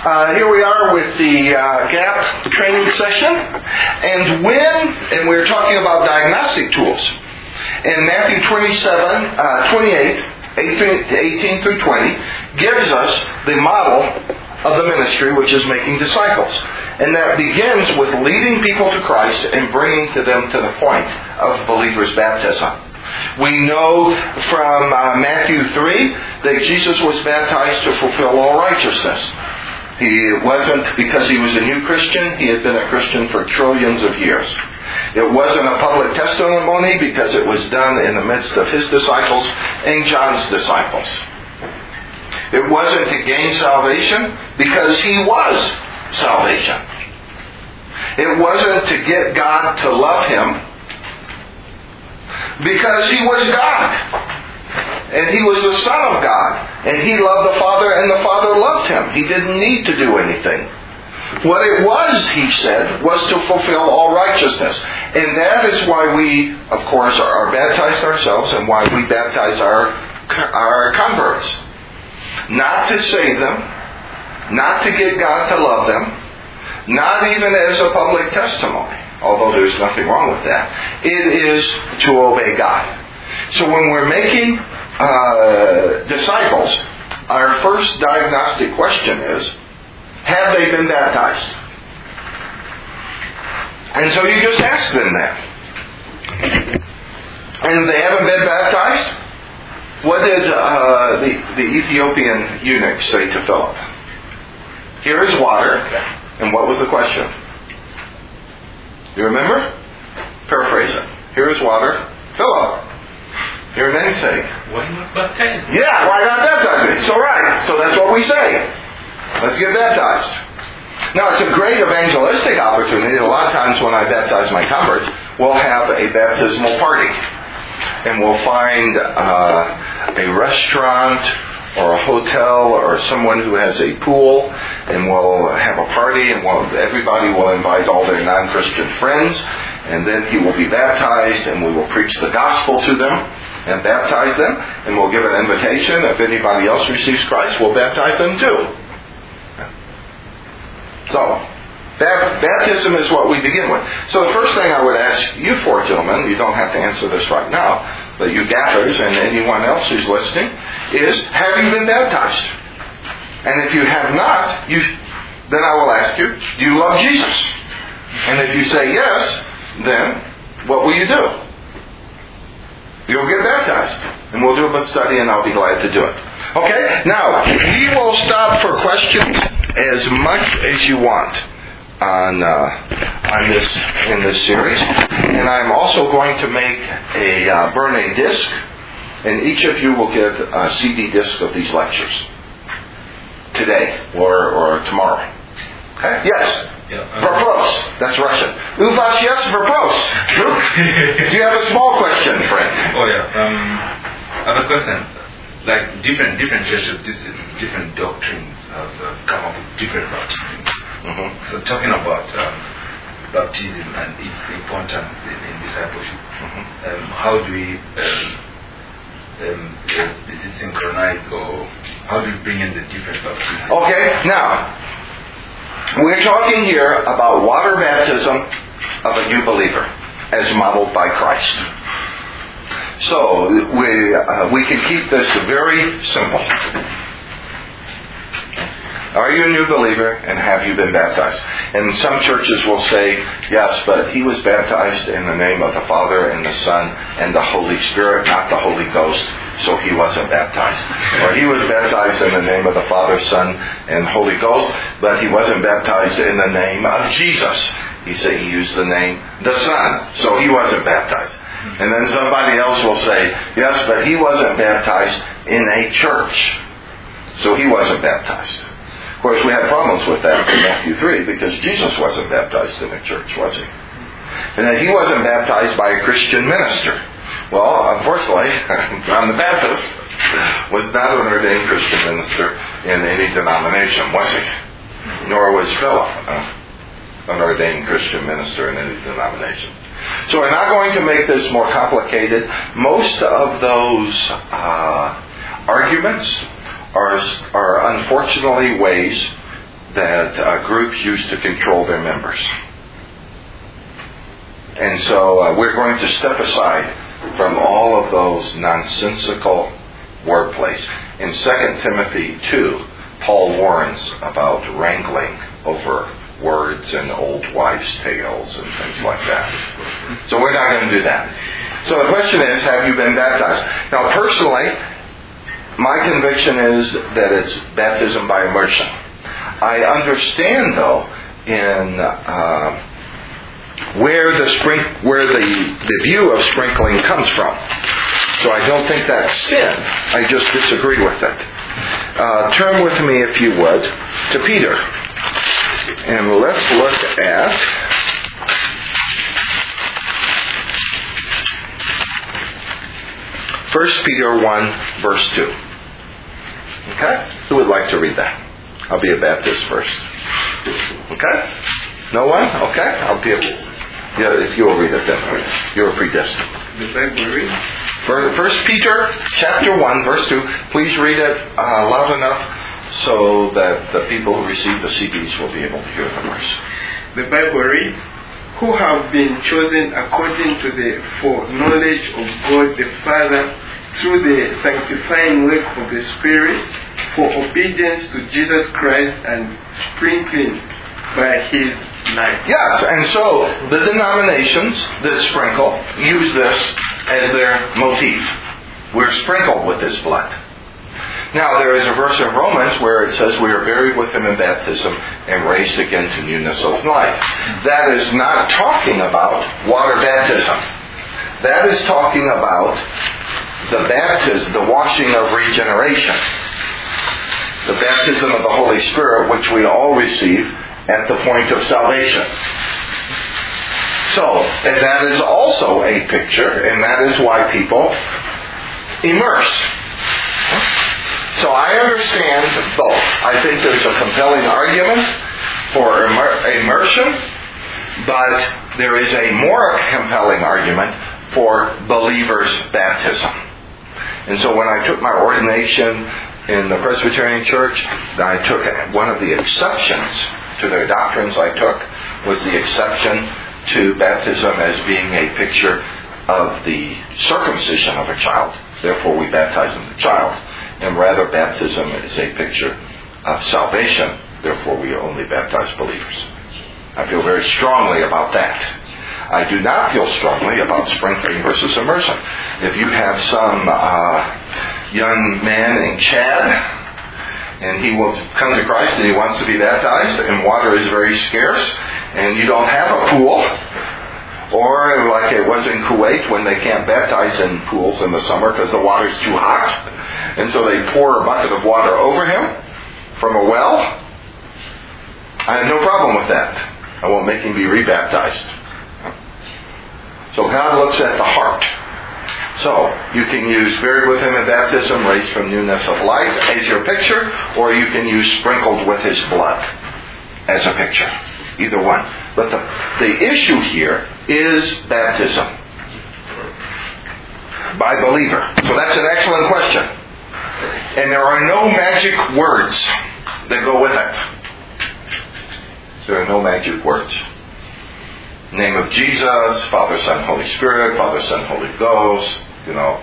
Here we are with the GAP training session, and we're talking about diagnostic tools. And Matthew 28, 18 through 20, gives us the model of the ministry, which is making disciples. And that begins with leading people to Christ and bringing them to the point of believers' baptism. We know from Matthew 3 that Jesus was baptized to fulfill all righteousness. He wasn't because he was a new Christian. He had been a Christian for trillions of years. It wasn't a public testimony because it was done in the midst of his disciples and John's disciples. It wasn't to gain salvation because he was salvation. It wasn't to get God to love him because he was God. And he was the Son of God. And he loved the Father and the Father loved him. He didn't need to do anything. What it was, he said, was to fulfill all righteousness. And that is why we, of course, are baptized ourselves and why we baptize our converts. Not to save them, not to get God to love them, not even as a public testimony, although there's nothing wrong with that. It is to obey God. So when we're making disciples, our first diagnostic question is, have they been baptized? And so you just ask them that. And if they haven't been baptized, what did the Ethiopian eunuch say to Philip? Here is water. And what was the question? You remember? Paraphrase it. Here is water. Philip, your namesake. Why not baptize me? Yeah, why not baptize me? So right. So that's what we say. Let's get baptized. Now, it's a great evangelistic opportunity. A lot of times when I baptize my converts, we'll have a baptismal party. And we'll find a restaurant or a hotel or someone who has a pool, and we'll have a party, and everybody will invite all their non-Christian friends, and then he will be baptized, and we will preach the gospel to them and baptize them, and we'll give an invitation. If anybody else receives Christ, we'll baptize them too. So, baptism is what we begin with. So the first thing I would ask you for, gentlemen, you don't have to answer this right now, but you gathers and anyone else who's listening, is, have you been baptized? And if you have not, then I will ask you, do you love Jesus? And if you say yes, then what will you do? You'll get baptized. And we'll do a book study and I'll be glad to do it. Okay? Now, we will stop for questions as much as you want on in this series. And I'm also going to burn a disc, and each of you will get a CD disc of these lectures today or tomorrow. Okay? Yes. Vopros. That's Russian. U vas yes vopros. Do you have a small question, Frank? Oh yeah. I have a question. Like different churches, different doctrines have come up with different doctrines. Mm-hmm. So talking about baptism and its importance in discipleship, how do we is it synchronized, or how do we bring in the different baptisms? Okay, now we're talking here about water baptism of a new believer as modeled by Christ. So we can keep this very simple. Are you a new believer, and have you been baptized? And some churches will say, yes, but he was baptized in the name of the Father and the Son and the Holy Spirit, not the Holy Ghost, so he wasn't baptized. Or he was baptized in the name of the Father, Son, and Holy Ghost, but he wasn't baptized in the name of Jesus. He said he used the name, the Son, so he wasn't baptized. And then somebody else will say, yes, but he wasn't baptized in a church, so he wasn't baptized. Of course, we had problems with that in Matthew 3 because Jesus wasn't baptized in a church, was he? And then he wasn't baptized by a Christian minister. Well, unfortunately, John the Baptist was not an ordained Christian minister in any denomination, was he? Nor was Philip an ordained Christian minister in any denomination. So we're not going to make this more complicated. Most of those arguments are unfortunately ways that groups use to control their members. And so we're going to step aside from all of those nonsensical wordplays. In 2 Timothy 2, Paul warns about wrangling over words and old wives' tales and things like that. So we're not going to do that. So the question is, have you been baptized? Now personally, my conviction is that it's baptism by immersion. I understand, though, in where the view of sprinkling comes from. So I don't think that's sin. I just disagree with it. Turn with me, if you would, to Peter. And let's look at 1 Peter 1, verse 2. Okay? Who would like to read that? I'll be a Baptist first. Okay? No one? Okay? I'll be if you will read it then, please. You're predestined. The Bible reads? 1 Peter chapter 1, verse 2. Please read it loud enough so that the people who receive the CDs will be able to hear the verse. The Bible reads, who have been chosen according to the foreknowledge of God the Father through the sanctifying work of the Spirit for obedience to Jesus Christ and sprinkling by His life. Yes, and so the denominations that sprinkle use this as their motif. We're sprinkled with His blood. Now, there is a verse in Romans where it says we are buried with Him in baptism and raised again to newness of life. That is not talking about water baptism. That is talking about the baptism, the washing of regeneration. The baptism of the Holy Spirit, which we all receive at the point of salvation. So, and that is also a picture, and that is why people immerse. So I understand both. I think there's a compelling argument for immersion, but there is a more compelling argument for believers' baptism. And so when I took my ordination in the Presbyterian Church, I took one of the exceptions to their doctrines I took was the exception to baptism as being a picture of the circumcision of a child. Therefore we baptize in the child. And rather baptism is a picture of salvation. Therefore we only baptize believers. I feel very strongly about that. I do not feel strongly about sprinkling versus immersion. If you have some young man named Chad, and he will come to Christ and he wants to be baptized, and water is very scarce, and you don't have a pool, or like it was in Kuwait when they can't baptize in pools in the summer because the water's too hot, and so they pour a bucket of water over him from a well. I have no problem with that. I won't make him be rebaptized. So God looks at the heart. So you can use buried with Him in baptism, raised from newness of life as your picture, or you can use sprinkled with His blood as a picture. Either one. But the issue here is baptism by believer. So that's an excellent question. And there are no magic words that go with it. There are no magic words. Name of Jesus, Father, Son, Holy Spirit, Father, Son, Holy Ghost, blah,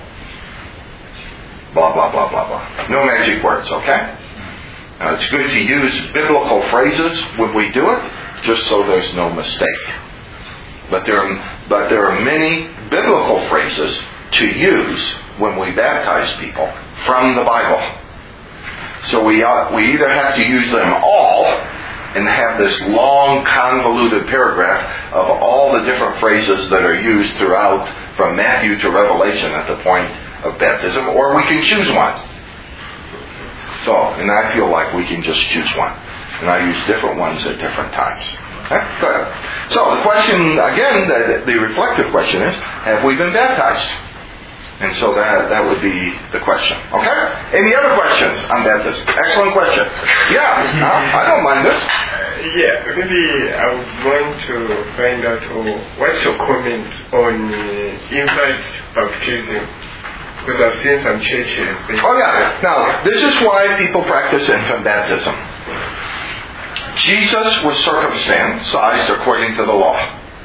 blah, blah, blah, blah. No magic words, okay? Now, it's good to use biblical phrases when we do it, just so there's no mistake. But there are many biblical phrases to use when we baptize people from the Bible. So we either have to use them all and have this long, convoluted paragraph of all the different phrases that are used throughout, from Matthew to Revelation at the point of baptism, or we can choose one. So, and I feel like we can just choose one. And I use different ones at different times. Okay? Good. So the question, again, the reflective question is, have we been baptized? And so that would be the question. Okay? Any other questions on baptism? Excellent question. Yeah, I don't mind this. Maybe I would want to find out what's your comment on infant baptism? Because I've seen some churches. Now, this is why people practice infant baptism. Jesus was circumcised according to the law.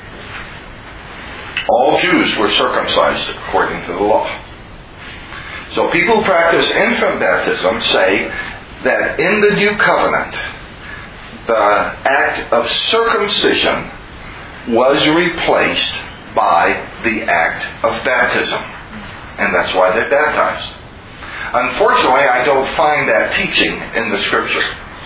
All Jews were circumcised according to the law. So people who practice infant baptism say that in the new covenant, the act of circumcision was replaced by the act of baptism. And that's why they're baptized. Unfortunately, I don't find that teaching in the Scripture.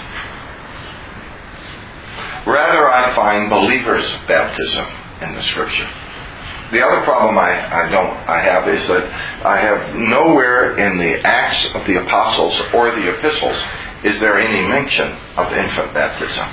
Rather, I find believers' baptism in the Scripture. The other problem I have is that I have nowhere in the Acts of the Apostles or the Epistles is there any mention of infant baptism.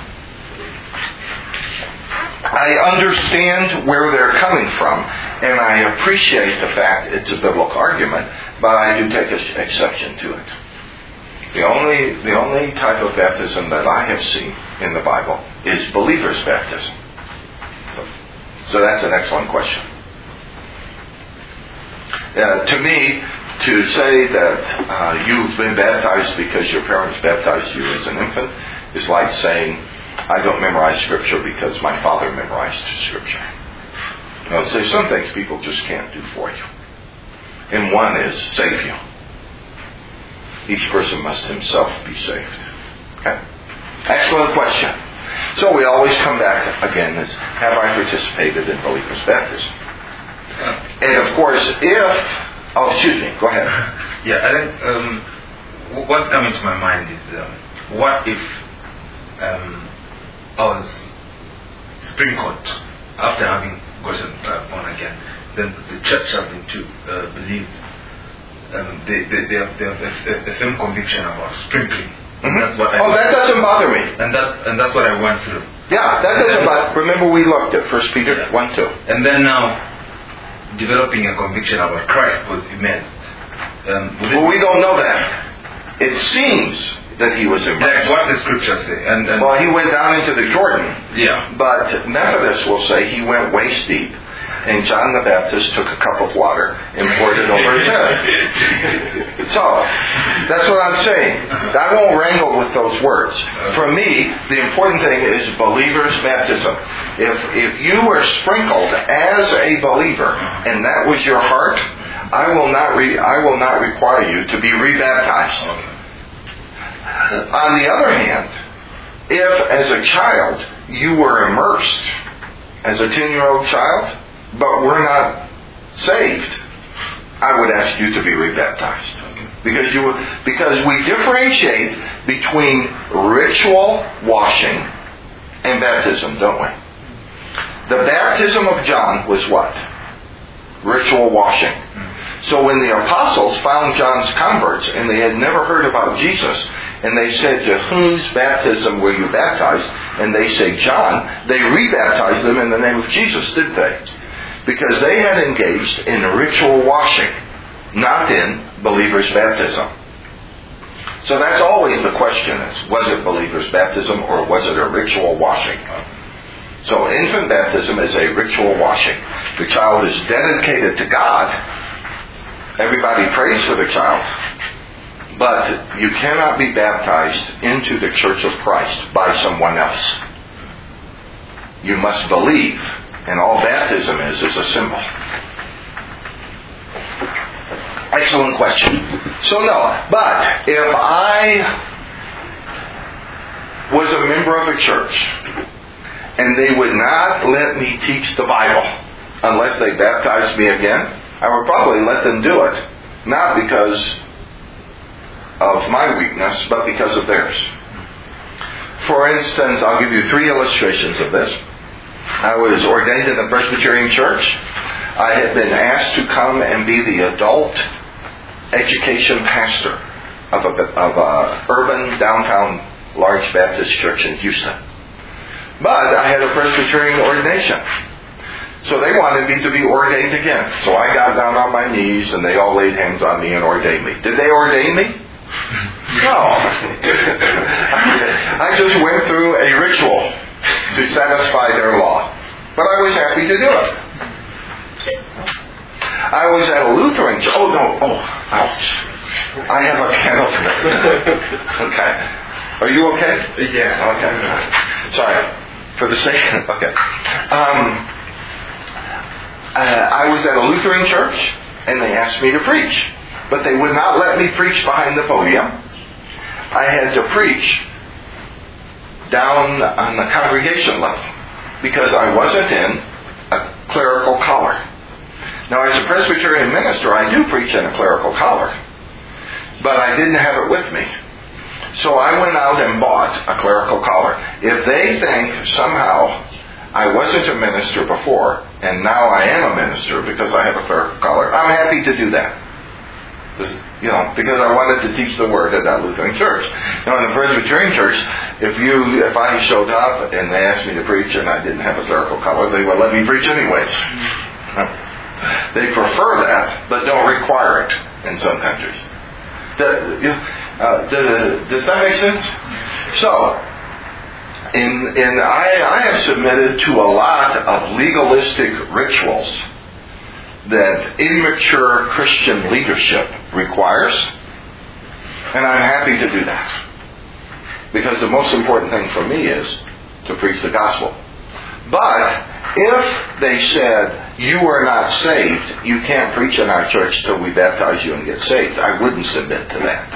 I understand where they're coming from, and I appreciate the fact it's a biblical argument, but I do take exception to it. The only type of baptism that I have seen in the Bible is believer's baptism. So that's an excellent question. To me, to say that you've been baptized because your parents baptized you as an infant is like saying, I don't memorize Scripture because my father memorized Scripture. There's some things people just can't do for you. And one is save you. Each person must himself be saved. Okay? Excellent question. So we always come back again as, have I participated in believer's baptism? And of course, go ahead. Yeah, I think what's coming to my mind is, what if I was sprinkled after having gotten born again? Then the church have been to believe they have a firm conviction about sprinkling. Mm-hmm. That's what that doesn't bother me. And that's what I went through. Yeah, that doesn't bother. Remember, we looked at 1 Peter 1:2. And then now, developing a conviction about Christ was immense. We don't know that. It seems that he was immersed. That's what the scriptures say. And well, he went down into the Jordan. Yeah. But Methodists will say he went waist deep. And John the Baptist took a cup of water and poured it over his head. So, that's what I'm saying. I won't wrangle with those words. For me, the important thing is believer's baptism. If you were sprinkled as a believer and that was your heart, I will not require you to be rebaptized. On the other hand, if as a child you were immersed as a 10-year-old child, but we're not saved, I would ask you to be rebaptized. Because we differentiate between ritual washing and baptism, don't we? The baptism of John was what? Ritual washing. So when the apostles found John's converts and they had never heard about Jesus, and they said, to whose baptism were you baptized? And they say, John, they rebaptized them in the name of Jesus, didn't they? Because they had engaged in ritual washing, not in believer's baptism. So that's always the question is, was it believer's baptism or was it a ritual washing? So infant baptism is a ritual washing. The child is dedicated to God. Everybody prays for the child. But you cannot be baptized into the Church of Christ by someone else. You must believe. And all baptism is a symbol. Excellent question. So no, but if I was a member of a church and they would not let me teach the Bible unless they baptized me again, I would probably let them do it. Not because of my weakness, but because of theirs. For instance, I'll give you 3 illustrations of this. I was ordained in the Presbyterian Church. I had been asked to come and be the adult education pastor of a urban downtown large Baptist church in Houston. But I had a Presbyterian ordination. So they wanted me to be ordained again. So I got down on my knees and they all laid hands on me and ordained me. Did they ordain me? No. I just went through a ritual to satisfy their law. But I was happy to do it. I was at a Lutheran church. Ouch. I have a candle today. Okay. Are you okay? Yeah. Okay. Sorry. For the sake of... Okay. I was at a Lutheran church, and they asked me to preach. But they would not let me preach behind the podium. I had to preach down on the congregation level because I wasn't in a clerical collar. Now, as a Presbyterian minister, I do preach in a clerical collar, but I didn't have it with me. So I went out and bought a clerical collar. If they think somehow I wasn't a minister before, and now I am a minister because I have a clerical collar, I'm happy to do that. Because I wanted to teach the Word at that Lutheran church. Now, in the Presbyterian church, if I showed up and they asked me to preach and I didn't have a clerical collar, they would let me preach anyways. They prefer that, but don't require it in some countries. Does that make sense? So, I have submitted to a lot of legalistic rituals that immature Christian leadership requires, and I'm happy to do that. Because the most important thing for me is to preach the gospel. But if they said, you are not saved, you can't preach in our church till we baptize you and get saved, I wouldn't submit to that.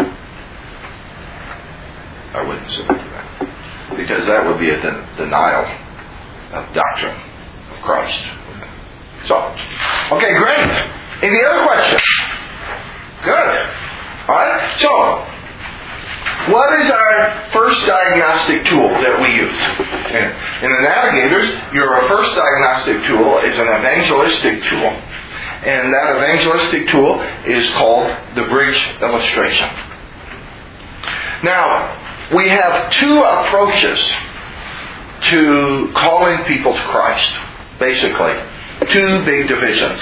I wouldn't submit to that. Because that would be a denial of doctrine of Christ. So, okay, great. Any other questions? Good. All right. So, what is our first diagnostic tool that we use? In the Navigators, your first diagnostic tool is an evangelistic tool. And that evangelistic tool is called the bridge illustration. Now, we have two approaches to calling people to Christ, basically. Two big divisions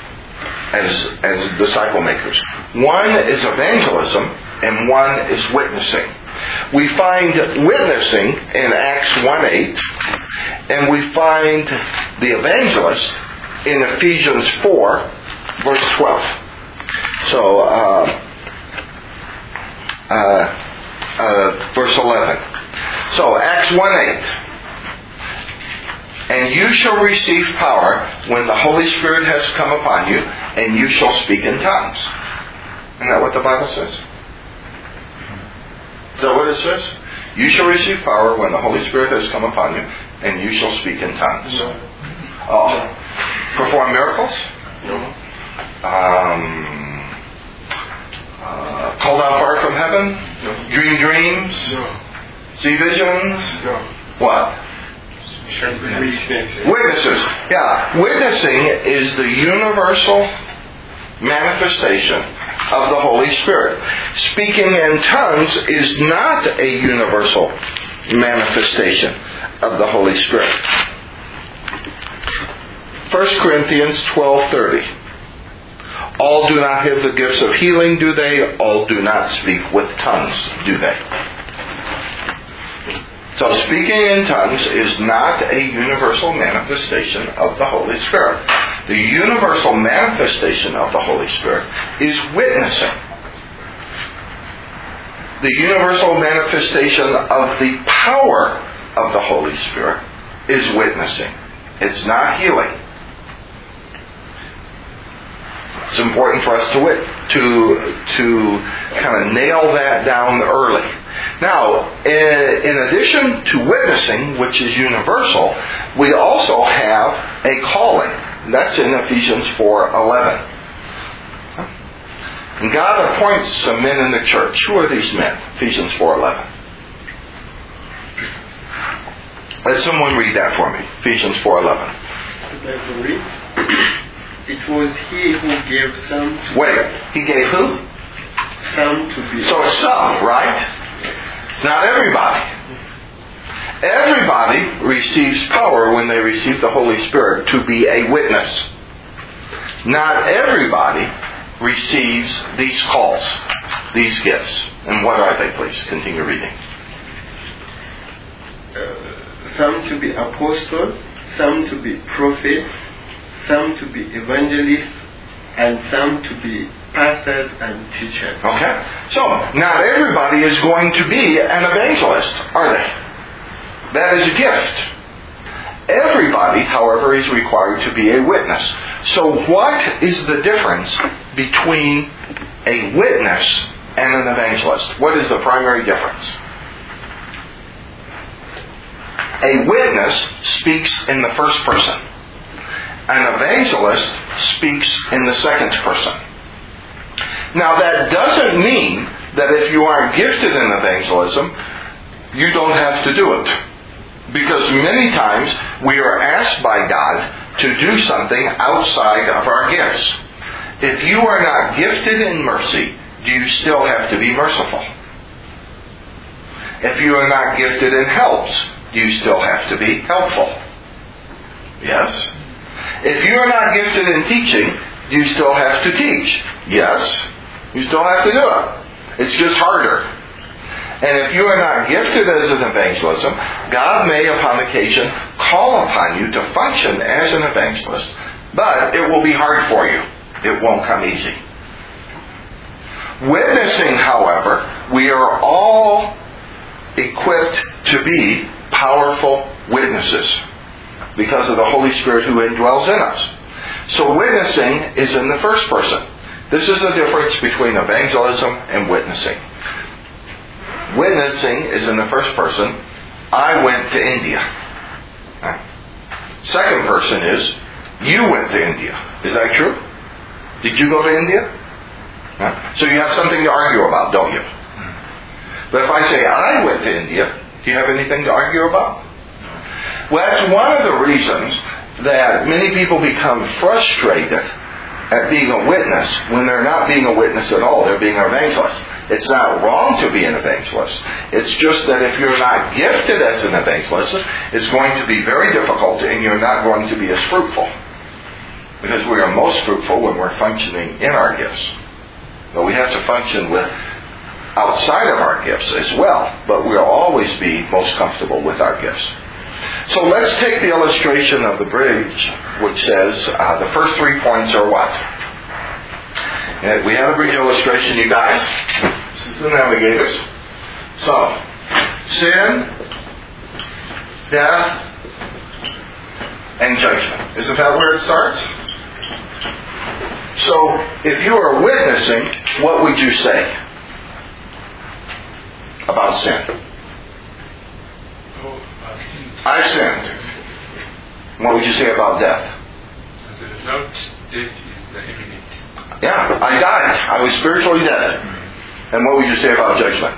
as disciple makers. One is evangelism and one is witnessing. We find witnessing in Acts 1:8, and we find the evangelist in Ephesians 4, verse 12. So, verse 11. So, Acts 1:8. And you shall receive power when the Holy Spirit has come upon you, and you shall speak in tongues. Isn't that what the Bible says? Is that what it says? You shall receive power when the Holy Spirit has come upon you, and you shall speak in tongues. No. Perform miracles? No. Call down fire from heaven? No. Dream dreams? No. See visions? No. What? Witnesses. Yeah. Witnessing is the universal manifestation of the Holy Spirit. Speaking in tongues is not a universal manifestation of the Holy Spirit. 1 Corinthians 12:30. All do not have the gifts of healing, do they? All do not speak with tongues, do they? So speaking in tongues is not a universal manifestation of the Holy Spirit. The universal manifestation of the Holy Spirit is witnessing. The universal manifestation of the power of the Holy Spirit is witnessing. It's not healing. It's important for us to kind of nail that down early. Now, in addition to witnessing, which is universal, we also have a calling. That's in Ephesians 4:11. And God appoints some men in the church. Who are these men? Ephesians 4:11. Let someone read that for me. Ephesians 4:11. It was He who gave some to... Wait, He gave who? Some to be... So it's some, right? It's not everybody. Everybody receives power when they receive the Holy Spirit to be a witness. Not everybody receives these calls, these gifts. And what are they, please? Continue reading. Some to be apostles, some to be prophets, some to be evangelists, and some to be pastors and teachers. Okay. So, not everybody is going to be an evangelist, are they? That is a gift. Everybody, however, is required to be a witness. So what is the difference between a witness and an evangelist? What is the primary difference? A witness speaks in the first person. An evangelist speaks in the second person. Now that doesn't mean that if you aren't gifted in evangelism, you don't have to do it. Because many times we are asked by God to do something outside of our gifts. If you are not gifted in mercy, do you still have to be merciful? If you are not gifted in helps, do you still have to be helpful? Yes. If you are not gifted in teaching, do you still have to teach? Yes. You still have to do it. It's just harder. And if you are not gifted as an evangelism, God may upon occasion call upon you to function as an evangelist, but it will be hard for you. It won't come easy. Witnessing, however, we are all equipped to be powerful witnesses because of the Holy Spirit who indwells in us. So witnessing is in the first person. This is the difference between evangelism and witnessing. Witnessing is in the first person. I went to India. Second person is, you went to India. Is that true? Did you go to India? So you have something to argue about, don't you? But if I say I went to India, do you have anything to argue about? Well, that's one of the reasons that many people become frustrated at being a witness when they're not being a witness at all. They're being an evangelist. It's not wrong to be an evangelist. It's just that if you're not gifted as an evangelist, it's going to be very difficult and you're not going to be as fruitful. Because we are most fruitful when we're functioning in our gifts. But we have to function with outside of our gifts as well. But we'll always be most comfortable with our gifts. So let's take the illustration of the bridge, which says the first 3 points are what? We have a bridge illustration, you guys. This is the navigators. So, sin, death, and judgment. Isn't that where it starts? So, if you are witnessing, what would you say about sin? I've sinned. What would you say about death? As a result, death is imminent. Yeah, I died. I was spiritually dead. And what would you say about judgment?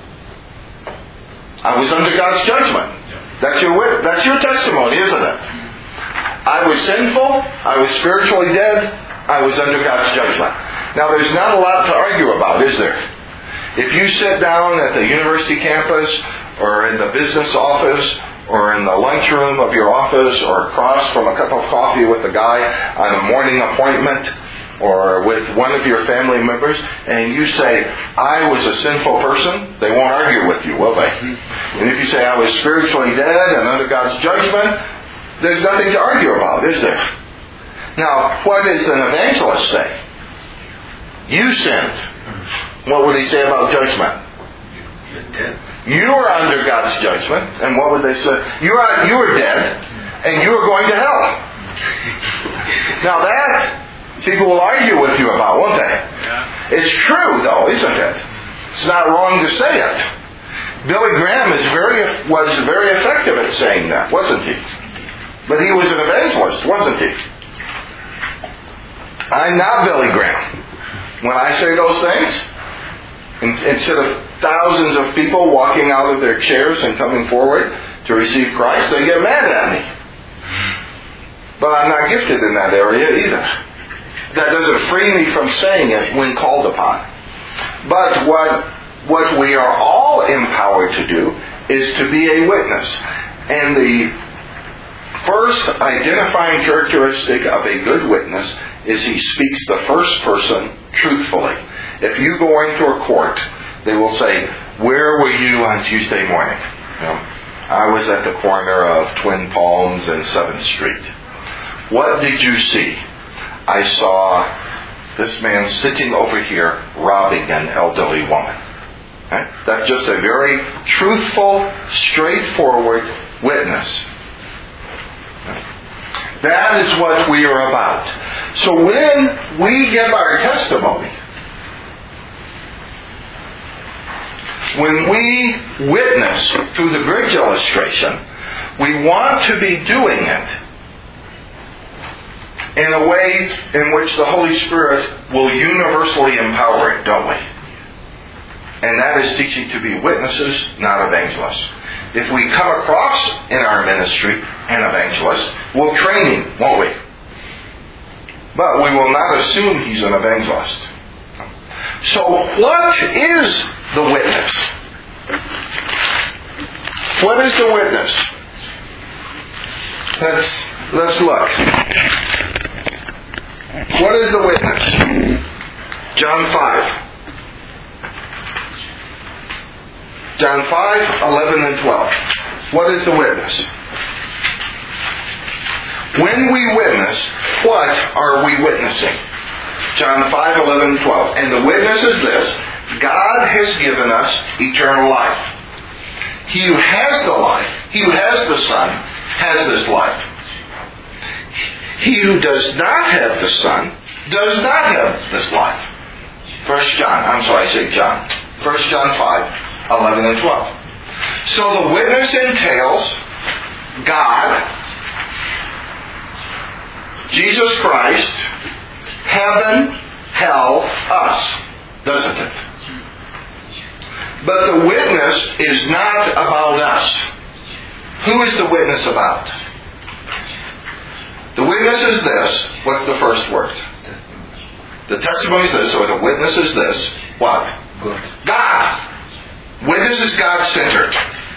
I was under God's judgment. That's your testimony, isn't it? I was sinful. I was spiritually dead. I was under God's judgment. Now, there's not a lot to argue about, is there? If you sit down at the university campus or in the business office or in the lunchroom of your office or across from a cup of coffee with a guy on a morning appointment or with one of your family members, and you say, I was a sinful person, they won't argue with you, will they? And if you say, I was spiritually dead and under God's judgment, there's nothing to argue about, is there? Now, what does an evangelist say? You sinned. What would he say about judgment? You're dead. You are under God's judgment. And what would they say? You are dead, and you are going to hell. Now that, people will argue with you about, won't they? Yeah. It's true, though, isn't it? It's not wrong to say it. Billy Graham was very effective at saying that, wasn't he? But he was an evangelist, wasn't he? I'm not Billy Graham. When I say those things, instead of thousands of people walking out of their chairs and coming forward to receive Christ, they get mad at me. But I'm not gifted in that area either. That doesn't free me from saying it when called upon. But what we are all empowered to do is to be a witness. And the first identifying characteristic of a good witness is he speaks the first person truthfully. If you go into a court, they will say, where were you on Tuesday morning? I was at the corner of Twin Palms and 7th Street. What did you see? I saw this man sitting over here robbing an elderly woman. Okay? That's just a very truthful, straightforward witness. That is what we are about. So when we give our testimony, when we witness through the bridge illustration, we want to be doing it in a way in which the Holy Spirit will universally empower it, don't we? And that is teaching to be witnesses, not evangelists. If we come across in our ministry an evangelist, we'll train him, won't we? But we will not assume he's an evangelist. So what is the witness? What is the witness? Let's look. What is the witness? John 5. John 5, 11 and 12. What is the witness? When we witness, what are we witnessing? John 5, 11 and 12. And the witness is this: God has given us eternal life. He who has the life, he who has the Son, has this life. He who does not have the Son does not have this life. 1 John 5, 11 and 12. So the witness entails God, Jesus Christ, heaven, hell, us, doesn't it? But the witness is not about us. Who is the witness about? The witness is this. What's the first word? The testimony is this, or the witness is this. What? God. Witness is God-centered,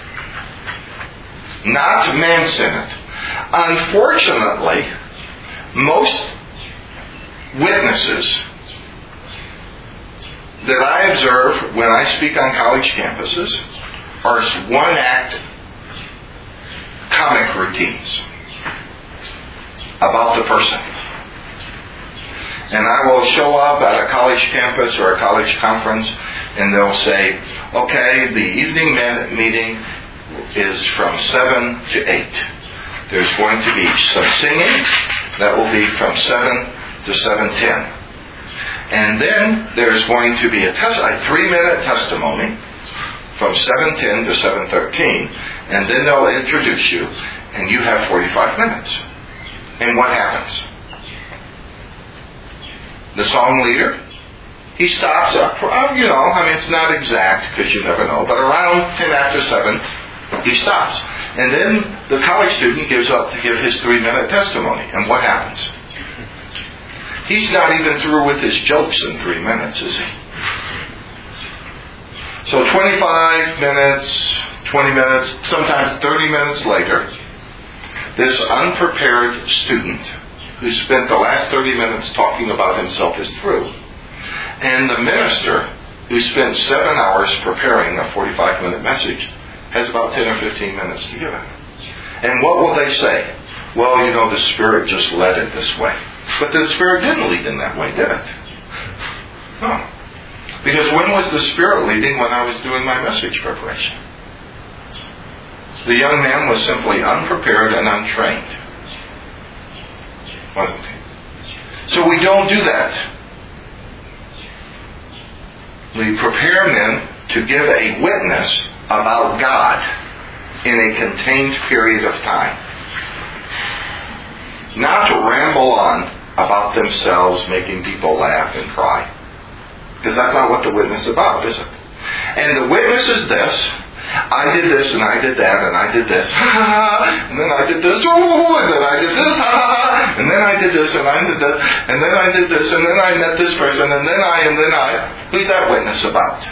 not man-centered. Unfortunately, most witnesses that I observe when I speak on college campuses are one-act comic routines about the person. And I will show up at a college campus or a college conference, and they'll say, okay, the evening meeting is from 7 to 8. There's going to be some singing. That will be from 7 to 7:10. And then there's going to be a 3-minute testimony from 7:10 to 7:13. And then they'll introduce you, and you have 45 minutes. And what happens? The song leader, he stops up. It's not exact because you never know, but around 10 after 7, he stops. And then the college student gives up to give his 3-minute testimony. And what happens? He's not even through with his jokes in 3 minutes, is he? So 25 minutes, 20 minutes, sometimes 30 minutes later, this unprepared student who spent the last 30 minutes talking about himself is through. And the minister, who spent 7 hours preparing a 45-minute message, has about 10 or 15 minutes to give it. And what will they say? Well, the Spirit just led it this way. But the Spirit didn't lead in that way, did it? No. Because when was the Spirit leading? When I was doing my message preparation. The young man was simply unprepared and untrained. Wasn't he? So we don't do that. We prepare men to give a witness about God in a contained period of time. Not to ramble on about themselves, making people laugh and cry. Because that's not what the witness is about, is it? And the witness is this: I did this and I did that and I did this, ha ha ha, and then I did this, ooh, and then I did this, ha ha ha, and then I did this and I did that, and then I did this, and then I met this person, and then I. Who's that witness about?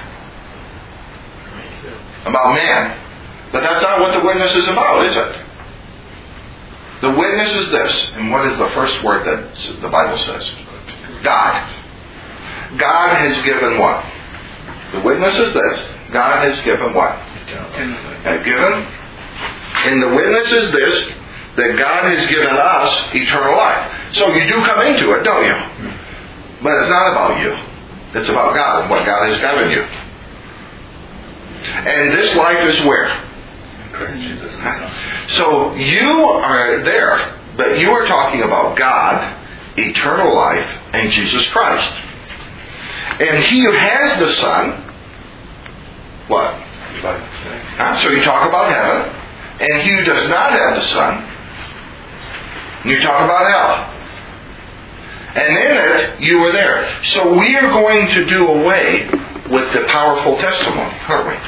About man. But that's not what the witness is about, is it? The witness is this, and what is the first word that the Bible says? God. God has given what? The witness is this: God has given what? Given. And the witness is this: that God has given us eternal life. So you do come into it, don't you? But it's not about you. It's about God and what God has given you. And this life is where? Christ Jesus. So you are there, but you are talking about God, eternal life, and Jesus Christ. And he who has the Son, what? So you talk about heaven. And he who does not have the Son, you talk about hell. And in it, you were there. So we are going to do away with the powerful testimony, aren't we?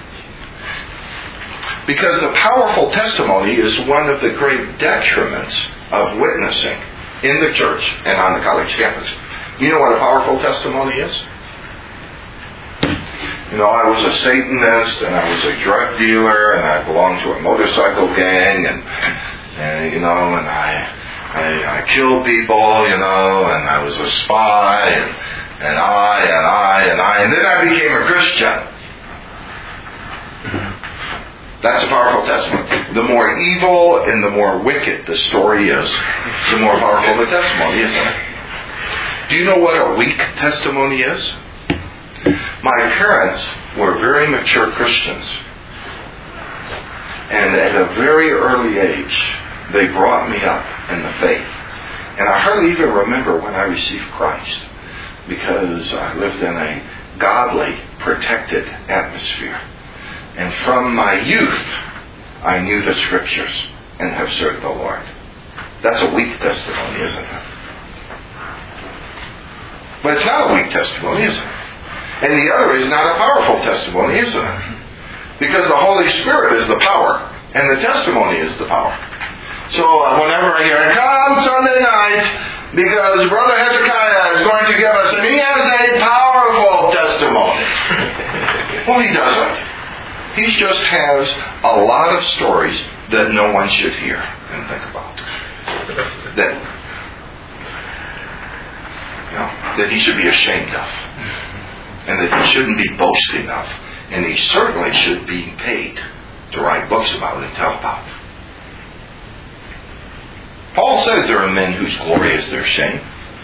Because the powerful testimony is one of the great detriments of witnessing in the church and on the college campus. You know what a powerful testimony is? You know, I was a Satanist, and I was a drug dealer, and I belonged to a motorcycle gang, and you know, and I killed people, you know, and I was a spy, and then I became a Christian. That's a powerful testimony. The more evil and the more wicked the story is, the more powerful the testimony, isn't it? Do you know what a weak testimony is? My parents were very mature Christians. And at a very early age, they brought me up in the faith. And I hardly even remember when I received Christ, because I lived in a godly, protected atmosphere. And from my youth, I knew the Scriptures and have served the Lord. That's a weak testimony, isn't it? But it's not a weak testimony, is it? And the other is not a powerful testimony, isn't it? Because the Holy Spirit is the power, and the testimony is the power. So whenever I hear, come Sunday night, because Brother Hezekiah is going to give us, and he has a powerful testimony. Well, he doesn't. He just has a lot of stories that no one should hear and think about. That he should be ashamed of. And that he shouldn't be boasting of. And he certainly should be paid to write books about and tell about. Paul says there are men whose glory is their shame.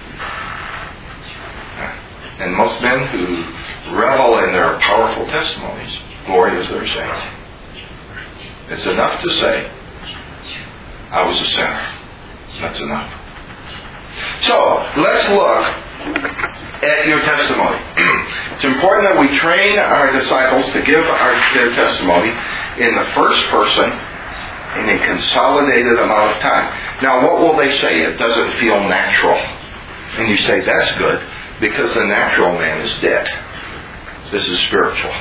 And most men who revel in their powerful testimonies, glory is their shame. It's enough to say, I was a sinner. That's enough. So, let's look at your testimony. It's important that we train our disciples to give their testimony in the first person in a consolidated amount of time. Now, what will they say? It doesn't feel natural. And you say, that's good, because the natural man is dead. This is spiritual.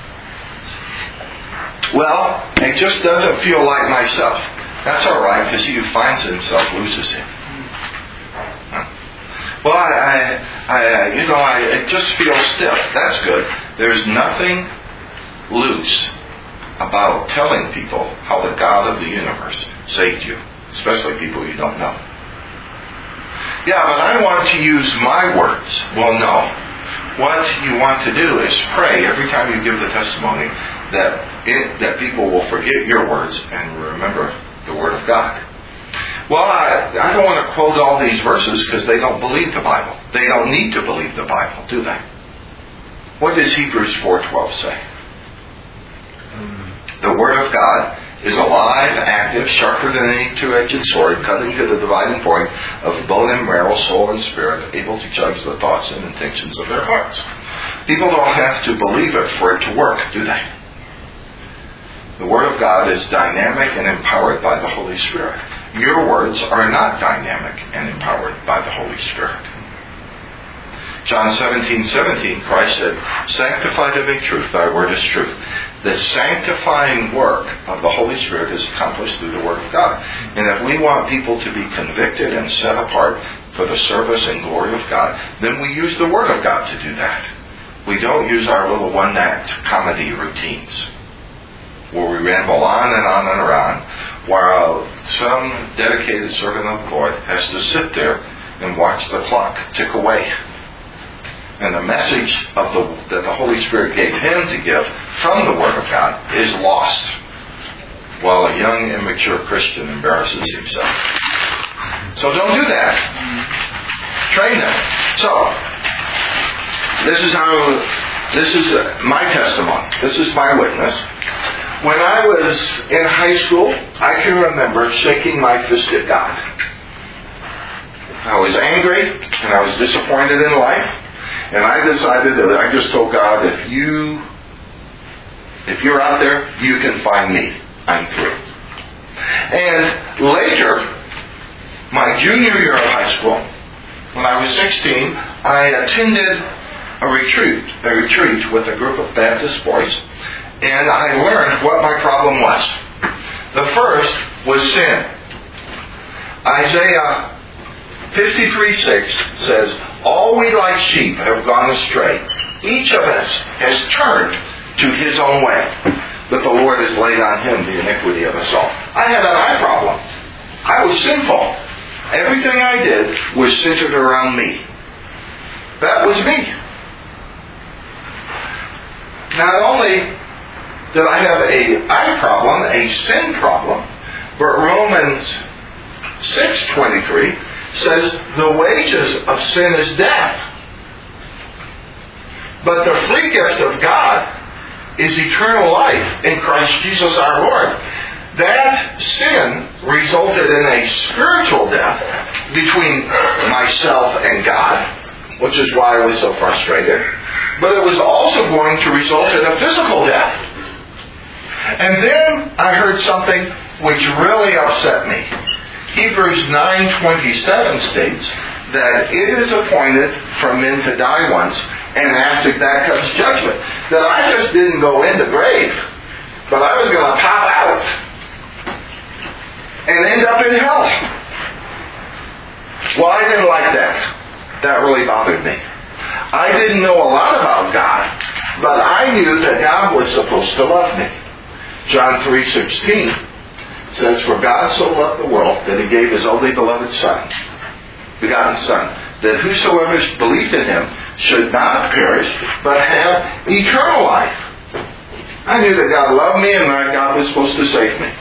Well, it just doesn't feel like myself. That's all right, because he who finds himself loses him. Well, it just feels stiff. That's good. There's nothing loose about telling people how the God of the universe saved you, especially people you don't know. Yeah, but I want to use my words. Well, no. What you want to do is pray every time you give the testimony that people will forget your words and remember the Word of God. Well, I don't want to quote all these verses because they don't believe the Bible. They don't need to believe the Bible, do they? What does Hebrews 4:12 say? The Word of God is alive, active, sharper than any two-edged sword, cutting to the dividing point of bone and marrow, soul and spirit, able to judge the thoughts and intentions of their hearts. People don't have to believe it for it to work, do they? The Word of God is dynamic and empowered by the Holy Spirit. Your words are not dynamic and empowered by the Holy Spirit. John 17:17, Christ said, sanctify them in truth, thy word is truth. The sanctifying work of the Holy Spirit is accomplished through the Word of God. And if we want people to be convicted and set apart for the service and glory of God, then we use the Word of God to do that. We don't use our little one-act comedy routines where we ramble on and on and on, while some dedicated servant of the Lord has to sit there and watch the clock tick away. And the message that the Holy Spirit gave him to give from the Word of God is lost, while a young, immature Christian embarrasses himself. So don't do that. Train them. So, this is how This is my testimony. This is my witness. When I was in high school, I can remember shaking my fist at God. I was angry and I was disappointed in life. And I decided that I just told God, if you're out there, you can find me. I'm through. And later, my junior year of high school, when I was 16, I attended a retreat with a group of Baptist boys, and I learned what my problem was. The first was sin. Isaiah 53:6 says, "All we like sheep have gone astray. Each of us has turned to his own way, but the Lord has laid on him the iniquity of us all." I had an eye problem. I was sinful. Everything I did was centered around me. That was me. Not only did I have an eye problem, a sin problem, but Romans 6:23 says the wages of sin is death. But the free gift of God is eternal life in Christ Jesus our Lord. That sin resulted in a spiritual death between myself and God, which is why I was so frustrated. But it was also going to result in a physical death. And then I heard something which really upset me. Hebrews 9:27 states that it is appointed for men to die once, and after that comes judgment. That I just didn't go in the grave, but I was going to pop out and end up in hell. Well, I didn't like that. That really bothered me. I didn't know a lot about God, but I knew that God was supposed to love me. John 3:16 says, "For God so loved the world that he gave his only begotten Son, that whosoever believed in him should not perish, but have eternal life." I knew that God loved me and that God was supposed to save me.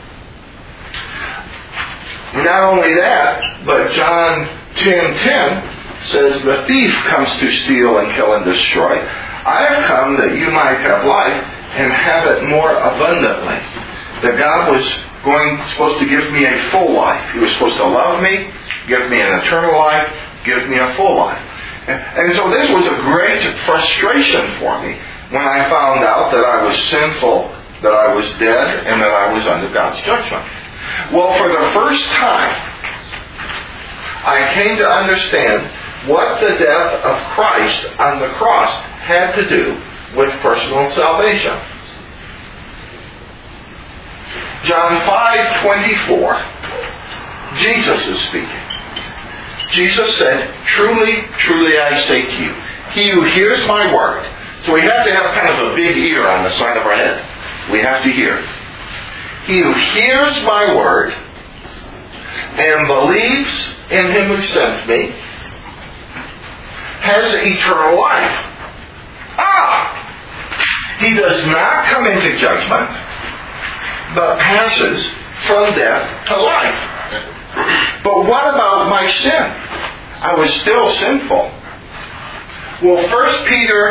Not only that, but John 10:10 says, "The thief comes to steal and kill and destroy. I have come that you might have life and have it more abundantly." That God was supposed to give me a full life. He was supposed to love me, give me an eternal life, give me a full life. And so this was a great frustration for me when I found out that I was sinful, that I was dead, and that I was under God's judgment. Well, for the first time, I came to understand what the death of Christ on the cross had to do with personal salvation. John 5:24, Jesus is speaking. Jesus said, "Truly, truly I say to you, he who hears my word." So we have to have kind of a big ear on the side of our head. We have to hear. "He who hears my word and believes in him who sent me has eternal life." He does not come into judgment, but passes from death to life. But what about my sin? I was still sinful. Well, 1 Peter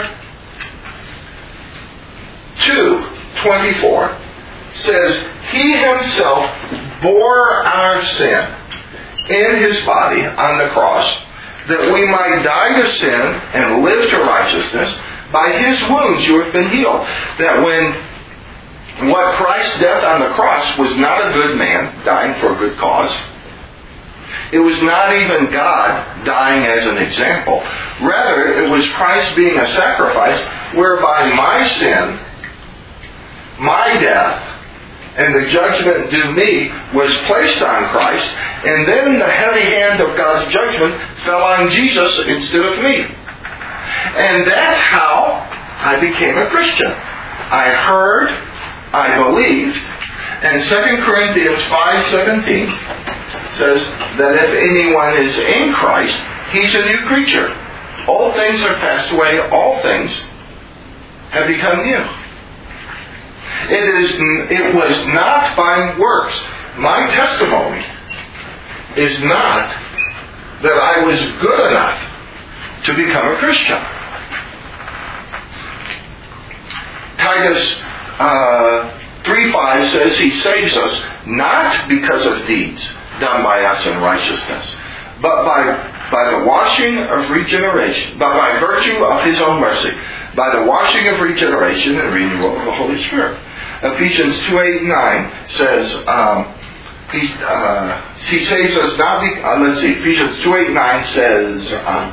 2:24 says, "He himself bore our sin in his body on the cross, that we might die to sin and live to righteousness. By his wounds you have been healed." That what Christ's death on the cross was not a good man dying for a good cause. It was not even God dying as an example. Rather, it was Christ being a sacrifice whereby my sin, my death, and the judgment due me was placed on Christ, and then the heavy hand of God's judgment fell on Jesus instead of me. And that's how I became a Christian. I heard, I believed, and 2 Corinthians 5:17 says that if anyone is in Christ, he's a new creature. All things are passed away, all things have become new. It was not by works. My testimony is not that I was good enough to become a Christian. Titus 3:5 says He saves us not because of deeds done by us in righteousness, but by the washing of regeneration, but by virtue of His own mercy, by the washing of regeneration and renewal of the Holy Spirit. Ephesians 2:8-9 says He saves us not let's see, Ephesians 2:8-9 says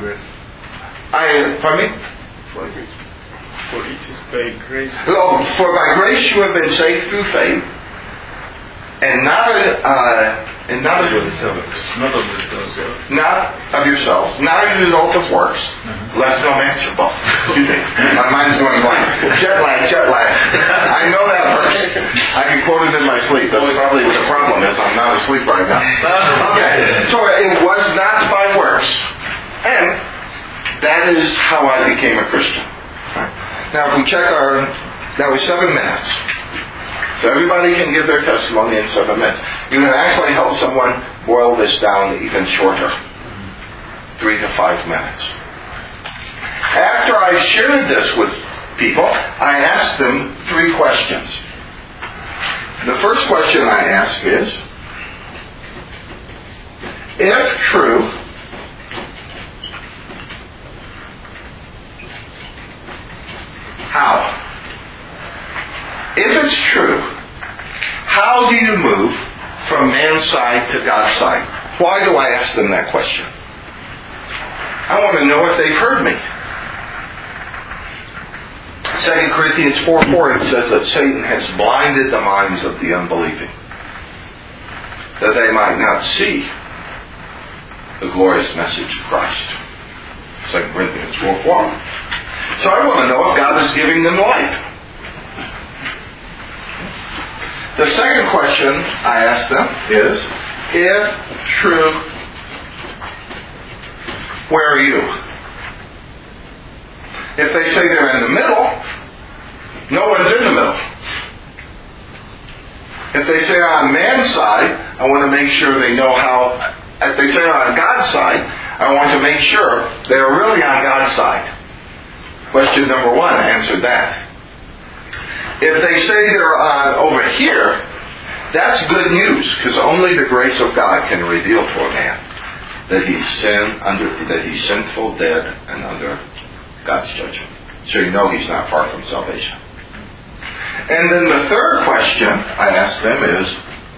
pardon me? For it is by grace. For by grace you have been saved through faith, and not of yourselves, not of yourselves, not a result of works, lest no man should boast. Excuse me, my mind's going blank. Jet lag. I know that verse. I can quote it in my sleep. That's probably what the problem is. I'm not asleep right now. Okay, so it was not by works, and that is how I became a Christian. Now, if we check that was 7 minutes. So everybody can give their testimony in 7 minutes. You can actually help someone boil this down even shorter. 3 to 5 minutes. After I shared this with people, I asked them 3 questions. The first question I ask is, if true, how? If it's true, how do you move from man's side to God's side? Why do I ask them that question? I want to know if they've heard me. 2 Corinthians 4:4, it says that Satan has blinded the minds of the unbelieving, that they might not see the glorious message of Christ. 2 Corinthians 4:4. So I want to know if God is giving them light. The second question I ask them is, if true, where are you? If they say they're in the middle, no one's in the middle. If they say on man's side, I want to make sure they know how. If they say on God's side, I want to make sure they're really on God's side. Question number 1 answered that. If they say they're over here, that's good news, because only the grace of God can reveal to a man that he's sinful, dead, and under God's judgment. So you know he's not far from salvation. And then the third question I ask them is,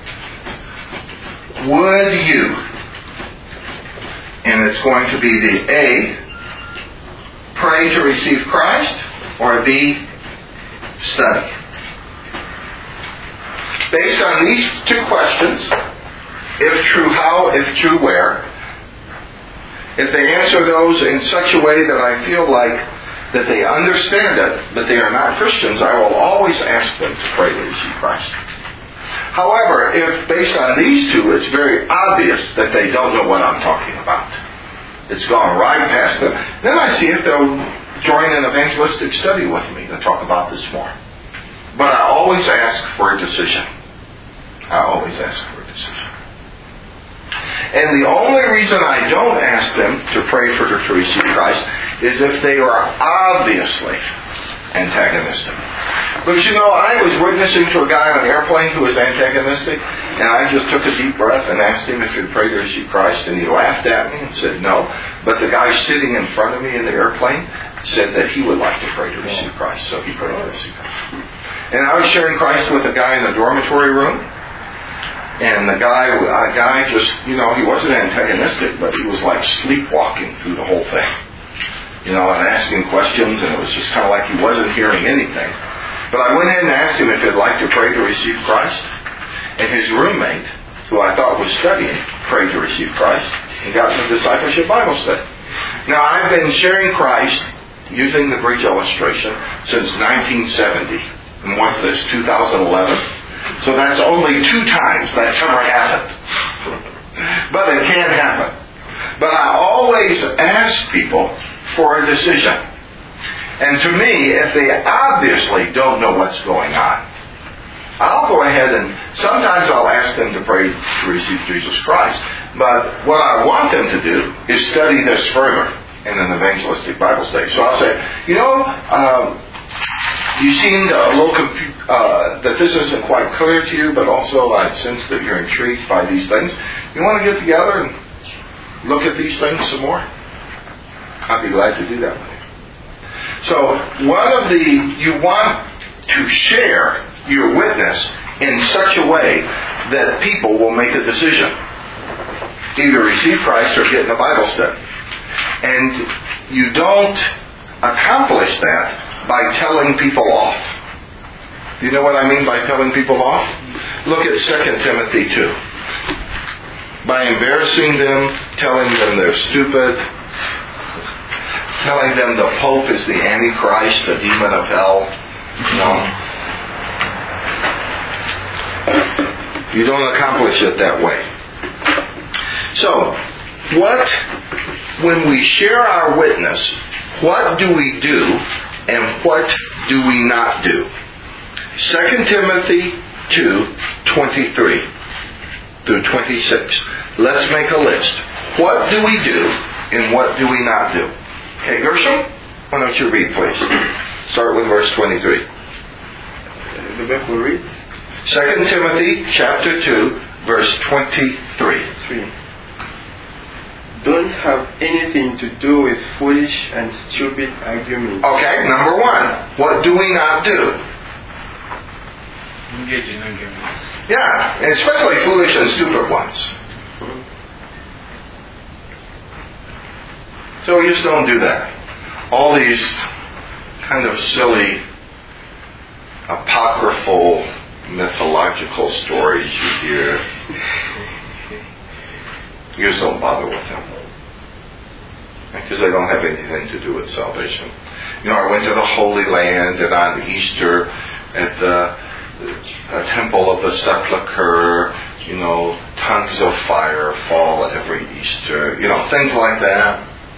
would you, and it's going to be the A, pray to receive Christ, or B, study. Based on these 2 questions, if true how, if true where, if they answer those in such a way that I feel like that they understand it, but they are not Christians, I will always ask them to pray to receive Christ. However, if based on these 2, it's very obvious that they don't know what I'm talking about, it's gone right past them, then I see if they'll join an evangelistic study with me to talk about this more. But I always ask for a decision. And the only reason I don't ask them to pray to receive Christ is if they are obviously antagonistic. Because I was witnessing to a guy on an airplane who was antagonistic, and I just took a deep breath and asked him if he'd pray to receive Christ, and he laughed at me and said no. But the guy sitting in front of me in the airplane said that he would like to pray to receive Christ, so he prayed to receive Christ. And I was sharing Christ with a guy in the dormitory room, and the guy just, he wasn't antagonistic, but he was like sleepwalking through the whole thing. And asking questions, and it was just kind of like he wasn't hearing anything. But I went in and asked him if he'd like to pray to receive Christ, and his roommate, who I thought was studying, prayed to receive Christ, and got in the discipleship Bible study. Now, I've been sharing Christ using the bridge illustration since 1970. And what's this, 2011? So that's only 2 times that's ever happened. But it can happen. But I always ask people for a decision. And to me, if they obviously don't know what's going on, I'll go ahead and sometimes I'll ask them to pray to receive Jesus Christ. But what I want them to do is study this further in an evangelistic Bible study. So I'll say, You seem a little that this isn't quite clear to you, but also I sense that you're intrigued by these things. You want to get together and look at these things some more? I'd be glad to do that with you. So you want to share your witness in such a way that people will make a decision. Either receive Christ or get in a Bible study. And you don't accomplish that by telling people off. You know what I mean by telling people off? Look at 2 Timothy 2. By embarrassing them, telling them they're stupid, telling them the Pope is the Antichrist, the demon of hell. No. You don't accomplish it that way. So, when we share our witness, what do we do and what do we not do? 2 Timothy 2:23 through 26. Let's make a list. What do we do and what do we not do? Okay, Gershom, why don't you read, please? Start with verse 23. The Bible reads 2 Timothy chapter 2, verse 23. 3. Don't have anything to do with foolish and stupid arguments. Okay, number 1. What do we not do? Engage in arguments. Yeah, especially foolish and stupid ones. So we just don't do that. All these kind of silly, apocryphal, mythological stories you hear, you just don't bother with them. Because they don't have anything to do with salvation. You know, I went to the Holy Land, and on Easter at the Temple of the Sepulchre, you know, tongues of fire fall every Easter. You know, things like that.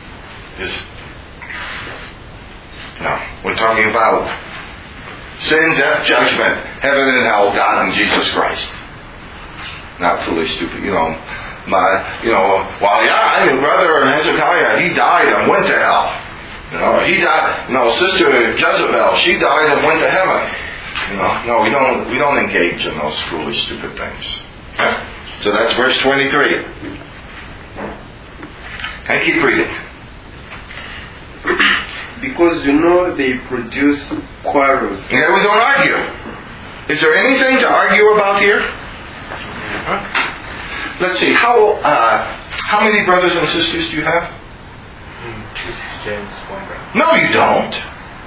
We're talking about sin, death, judgment, heaven and hell, God and Jesus Christ. Not foolish, stupid, my brother Hezekiah, he died and went to hell. He died. Sister Jezebel, she died and went to heaven. No, we don't engage in those foolish, stupid things. So that's verse 23. And keep reading. Because they produce quarrels. Yeah, we don't argue. Is there anything to argue about here? Let's see. How many brothers and sisters do you have? James, one brother. No, you don't.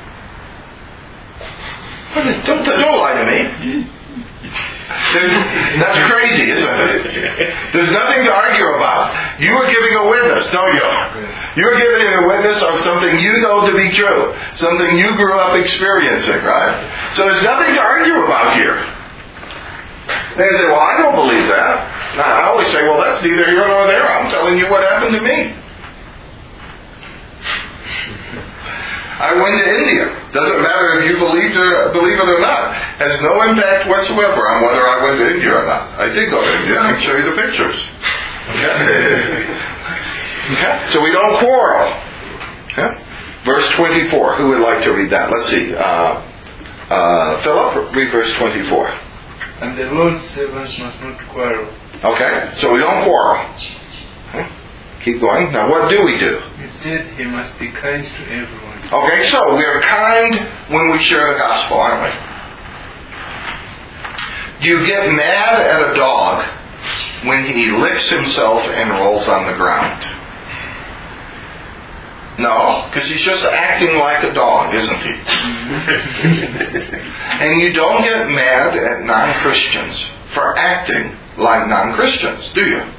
Don't lie to me. That's crazy, isn't it? There's nothing to argue about. You are giving a witness, don't you? You're giving a witness of something you know to be true. Something you grew up experiencing, right? So there's nothing to argue about here. They say, well, I don't believe that. I always say, well, that's neither here nor there. I'm telling you what happened to me. I went to India. Doesn't matter if you believe it or not. Has no impact whatsoever on whether I went to India or not. I did go to India. I can show you the pictures. Okay? So we don't quarrel. Okay? Verse 24. Who would like to read that? Let's see. Philip, read verse 24. And the Lord's servants must not quarrel. Okay, so we don't quarrel. Okay? Keep going. Now what do we do? Instead, he must be kind to everyone. Okay, so we are kind when we share the gospel, aren't we? Do you get mad at a dog when he licks himself and rolls on the ground? No, because he's just acting like a dog, isn't he? And you don't get mad at non-Christians for acting like non-Christians, do you?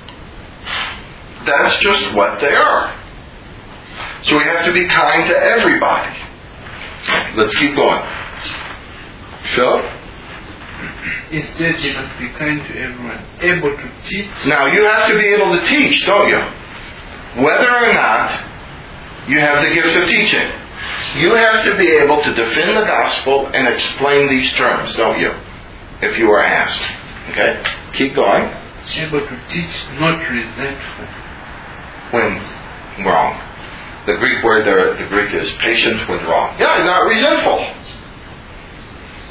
That's just what they are. So we have to be kind to everybody. Let's keep going. Philip? Instead, he must be kind to everyone, able to teach. Now, you have to be able to teach, don't you? Whether or not you have the gift of teaching. You have to be able to defend the gospel and explain these terms, don't you? If you are asked. Okay? Keep going. Able to teach, not resentful. When wrong. The Greek word there, the Greek is patient when wrong. Yeah, he's not resentful.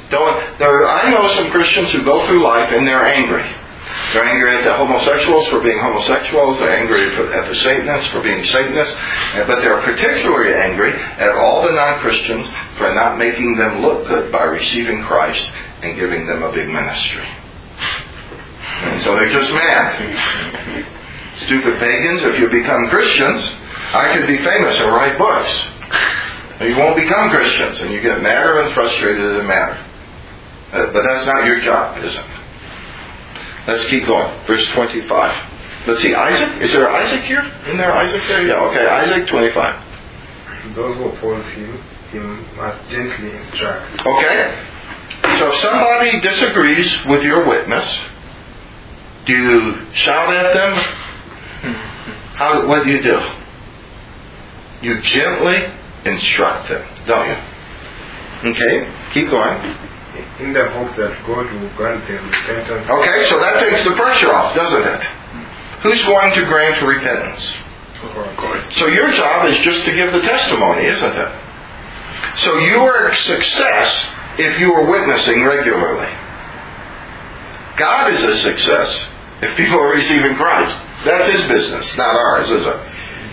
I know some Christians who go through life and they're angry. They're angry at the homosexuals for being homosexuals. They're angry at the Satanists for being Satanists. But they're particularly angry at all the non-Christians for not making them look good by receiving Christ and giving them a big ministry. And so they're just mad. Stupid pagans, if you become Christians, I could be famous and write books. You won't become Christians, and you get madder and frustrated and madder. But that's not your job, is it? Let's keep going. Verse 25. Let's see, Isaac? Is there Isaac here? Isn't there Isaac there? Yeah, okay. Isaac 25. Those who oppose him must gently instruct. Okay. So if somebody disagrees with your witness, do you shout at them? What do you do? You gently instruct them, don't you? Okay, keep going. In the hope that God will grant them repentance. Okay, so that takes the pressure off, doesn't it? Who's going to grant repentance? God. So your job is just to give the testimony, isn't it? So you are a success if you are witnessing regularly. God is a success if people are receiving Christ. That's His business, not ours, is it?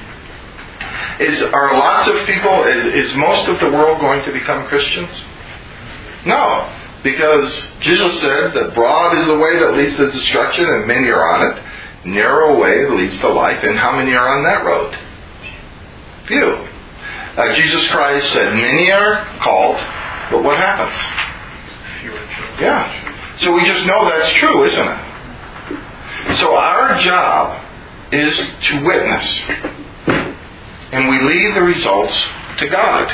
Are lots of people, is most of the world going to become Christians? No, because Jesus said that broad is the way that leads to destruction and many are on it. Narrow way leads to life, and how many are on that road? Few. Jesus Christ said many are called, but what happens? Yeah. So we just know that's true, isn't it? So our job is to witness. And we leave the results to God.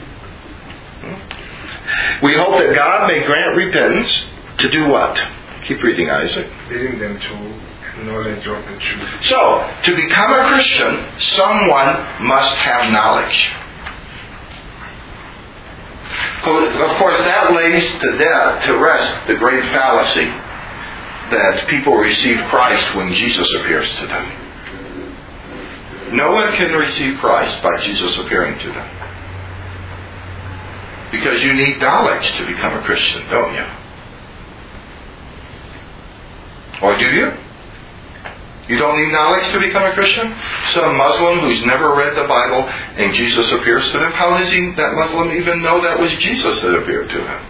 We hope that God may grant repentance to do what? Keep reading, Isaac. Leading them to knowledge of the truth. So, to become a Christian, someone must have knowledge. Of course, that lays to rest the great fallacy that people receive Christ when Jesus appears to them. No one can receive Christ by Jesus appearing to them. Because you need knowledge to become a Christian, don't you? Or do you? You don't need knowledge to become a Christian? Some Muslim who's never read the Bible and Jesus appears to them, how does that Muslim even know that was Jesus that appeared to him?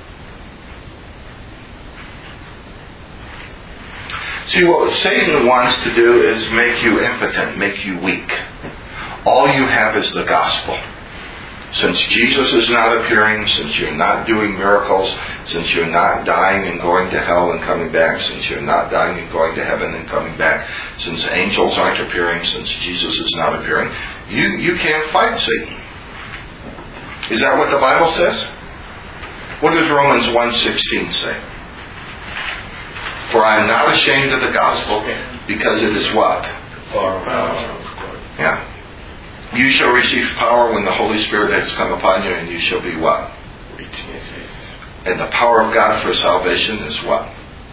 See, what Satan wants to do is make you impotent, make you weak. All you have is the gospel. Since Jesus is not appearing, since you're not doing miracles, since you're not dying and going to hell and coming back, since you're not dying and going to heaven and coming back, since angels aren't appearing, since Jesus is not appearing, you can't fight Satan. Is that what the Bible says? What does Romans 1:16 say? For I am not ashamed of the gospel, because it is what? Yeah. You shall receive power when the Holy Spirit has come upon you, and you shall be what? Witnesses. And the power of God for salvation is what?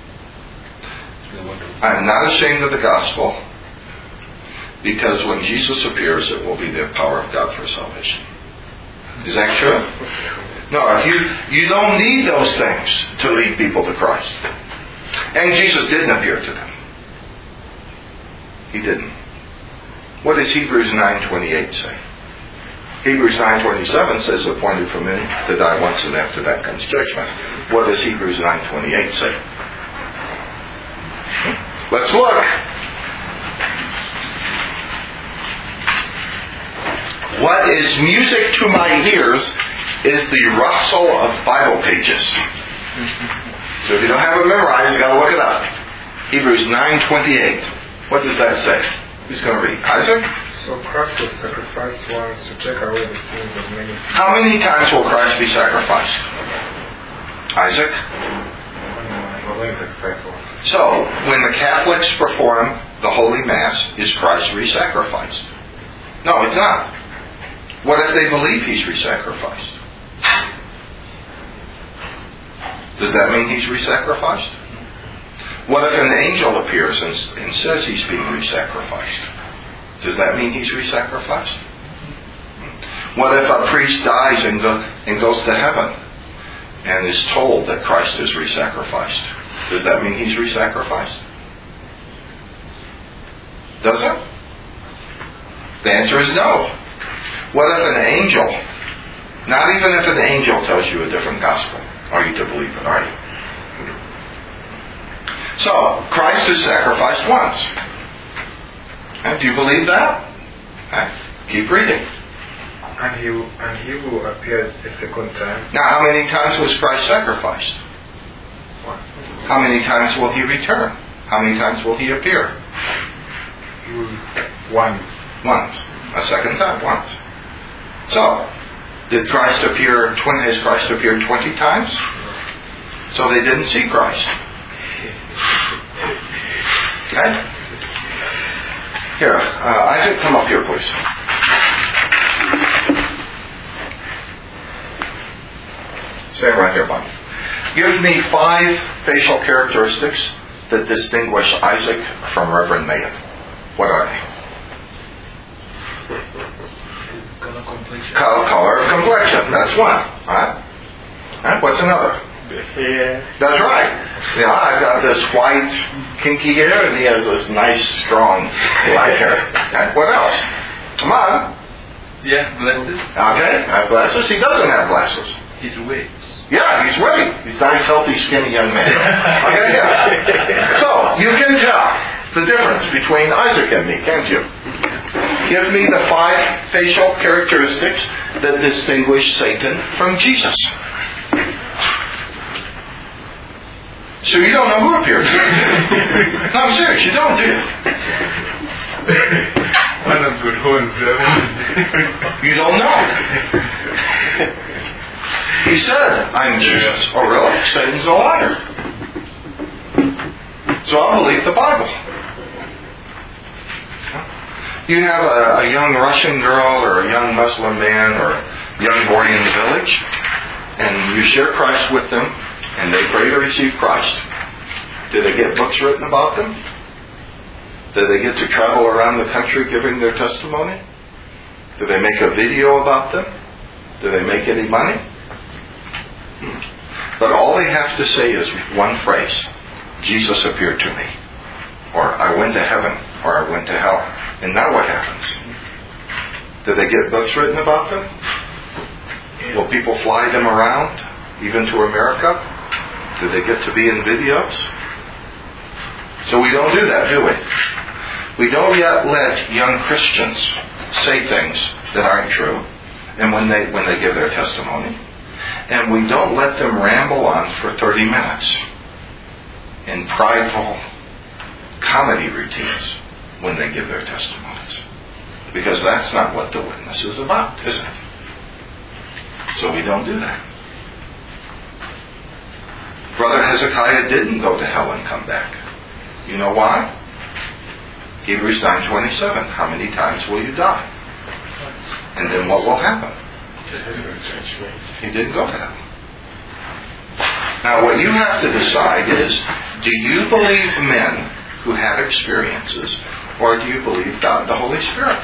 I am not ashamed of the gospel, because when Jesus appears, it will be the power of God for salvation. Is that true? No, you don't need those things to lead people to Christ. And Jesus didn't appear to them. He didn't. What does Hebrews 9:28 say? Hebrews 9:27 says, appointed for men to die once, and after that comes judgment. What does Hebrews 9:28 say? Let's look. What is music to my ears is the rustle of Bible pages. So if you don't have it memorized, you've got to look it up. Hebrews 9:28. What does that say? Who's going to read? Isaac? So Christ was sacrificed once to take away the sins of many people. How many times will Christ be sacrificed? Isaac? So, when the Catholics perform the Holy Mass, is Christ re-sacrificed? No, it's not. What if they believe He's re-sacrificed? Does that mean He's re-sacrificed? What if an angel appears and says He's being re-sacrificed? Does that mean He's re-sacrificed? What if a priest dies and goes to heaven? and is told that Christ is re-sacrificed, does that mean he's re-sacrificed? Does it? The answer is no. What if an angel, not even if an angel tells you a different gospel, are you to believe it, are you? So, Christ is sacrificed once. And do you believe that? Keep reading. And he will appear a second time. Now, how many times was Christ sacrificed? How many times will he return? How many times will he appear? Once. Once. A second time, once. So, has Christ appeared 20 times? So they didn't see Christ. Okay? Here, Isaac, come up here, please. Stand right here, Bob. Give me 5 facial characteristics that distinguish Isaac from Reverend Mayan. What are they? Color of complexion. That's one. Right? What's another? The hair. That's right. Yeah, I've got this white, kinky hair, and he has this nice, strong, black hair. Okay? What else? Come on. Yeah, glasses. Okay, I have glasses. He doesn't have glasses. His weight. Yeah, he's weight. He's a nice, healthy, skinny young man. Okay, yeah. So, you can tell the difference between Isaac and me, can't you? Give me the 5 facial characteristics that distinguish Satan from Jesus. So you don't know who appeared. No, I'm serious, you don't, do you? One of good horns. You don't know. He said, I'm Jesus. Oh, really? Satan's a liar. So I'll believe the Bible. You have a young Russian girl or a young Muslim man or a young boy in the village, and you share Christ with them, and they pray to receive Christ. Do they get books written about them? Do they get to travel around the country giving their testimony? Do they make a video about them? Do they make any money? But all they have to say is one phrase. Jesus appeared to me. Or I went to heaven. Or I went to hell. And now what happens? Do they get books written about them? Will people fly them around, even to America? Do they get to be in videos? So we don't do that, do we? We don't yet let young Christians say things that aren't true, and when they give their testimony. And we don't let them ramble on for 30 minutes in prideful comedy routines when they give their testimonies. Because that's not what the witness is about, is it? So we don't do that. Brother Hezekiah didn't go to hell and come back. You know why? Hebrews 9:27. How many times will you die? And then what will happen? He didn't go to hell. Now what you have to decide is, do you believe men who have experiences, or do you believe God the Holy Spirit?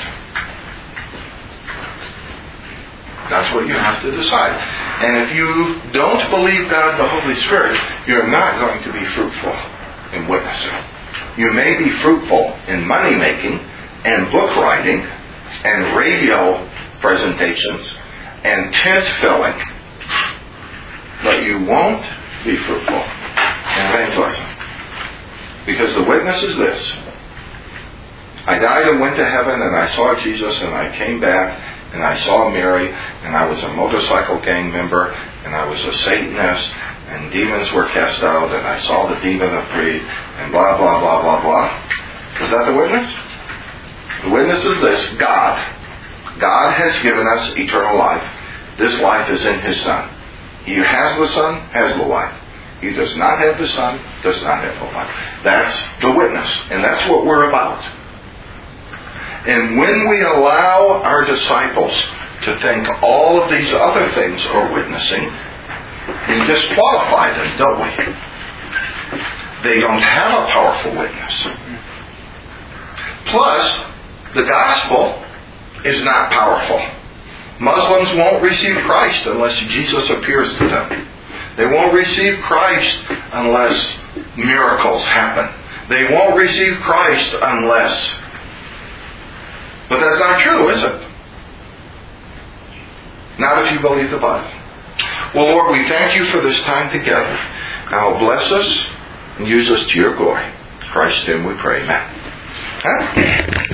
That's what you have to decide. And if you don't believe God the Holy Spirit, you're not going to be fruitful in witnessing. You may be fruitful in money making and book writing and radio presentations and tent filling, but you won't be fruitful in evangelism. Because the witness is this: I died and went to heaven, and I saw Jesus, and I came back, and I saw Mary, and I was a motorcycle gang member, and I was a Satanist, and demons were cast out, and I saw the demon of greed, and blah, blah, blah, blah, blah. Is that the witness? The witness is this: God has given us eternal life. This life is in His Son. He who has the Son has the life. He does not have the Son, does not have the life. That's the witness, and that's what we're about. And when we allow our disciples to think all of these other things are witnessing, we disqualify them, don't we? They don't have a powerful witness. Plus, the gospel is not powerful. Muslims won't receive Christ unless Jesus appears to them. They won't receive Christ unless miracles happen. They won't receive Christ unless... But that's not true, is it? Not if you believe the Bible. Well, Lord, we thank you for this time together. Now bless us and use us to your glory. In Christ's name we pray. Amen.